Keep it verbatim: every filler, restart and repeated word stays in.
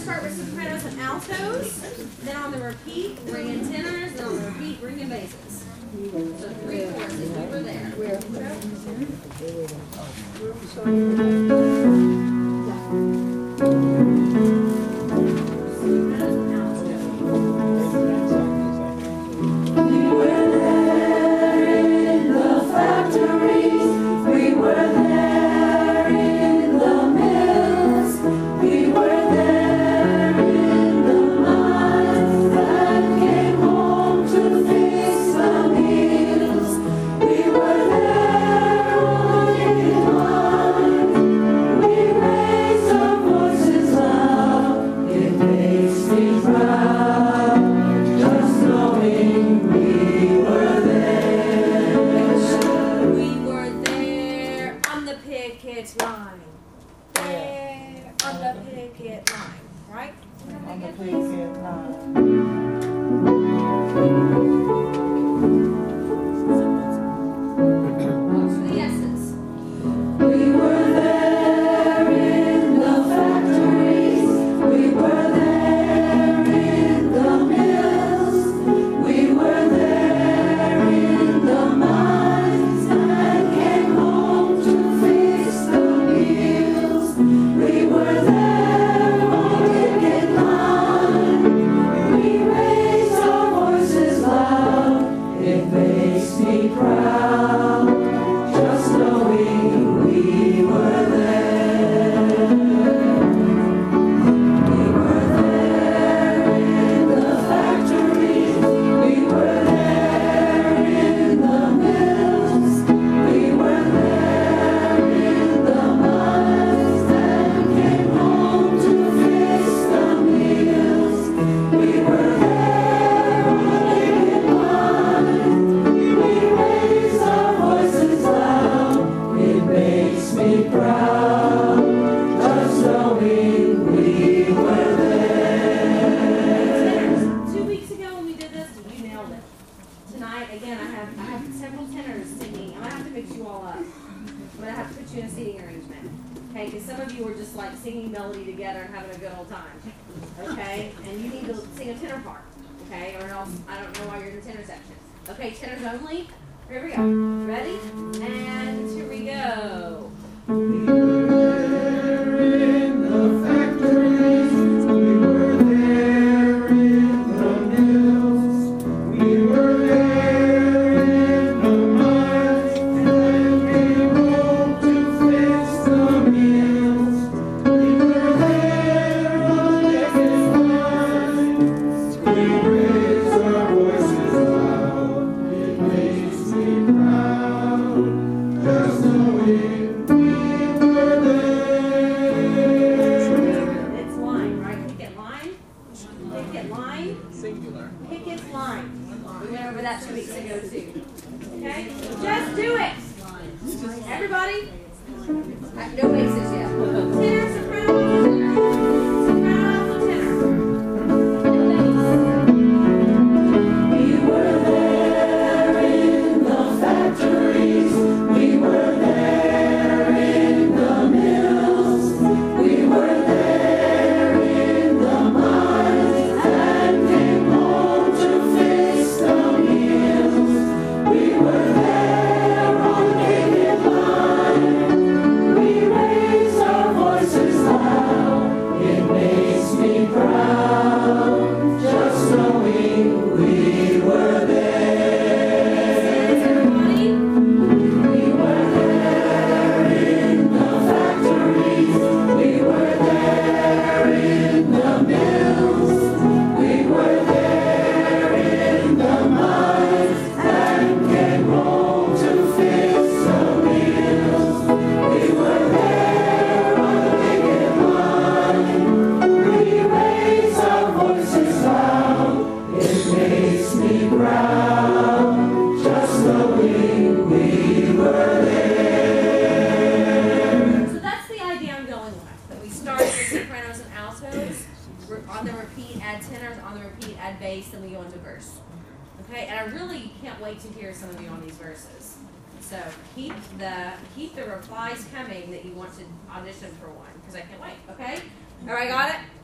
start with sopranos and altos. Then on the repeat, bring in tenors. Then on the repeat, bring in basses. So three choruses. We were there. Where? Okay, tenors only. Here we go. Ready? And here we go. We were there in the factories. We were there in the mills. We were there in the mines. And came home to fix the meals. We were there on the line. We raised our voices loud. Makes me proud, just knowing we were there. It's line, right? Picket line? Picket line? Singular. Picket line. We went over that two weeks ago too. Okay? Just do it! Everybody? No bases yet. Tenor, soprano, tenor. Soprano, tenor. We were there in the factories. We were there in the mills. We were there in the mines and came home to fix the meals. We were there on the picket line. We raised our voices loud. It makes me proud, just knowing we were there. Everybody? We were there in the factories. We were there in the mills. We were there in the mines and came home to fix the meals. We were there on the picket line. We raised our voices loud. It makes me proud, just knowing we were there. So that's the idea I'm going with. That we start with sopranos and altos. We're on the repeat, add tenors. On the repeat, add bass. Then we go into verse. Okay, and I really can't wait to hear some of you on these verses. So keep the keep the replies coming that you want to audition for one, because I can't wait. Okay, all right, got it.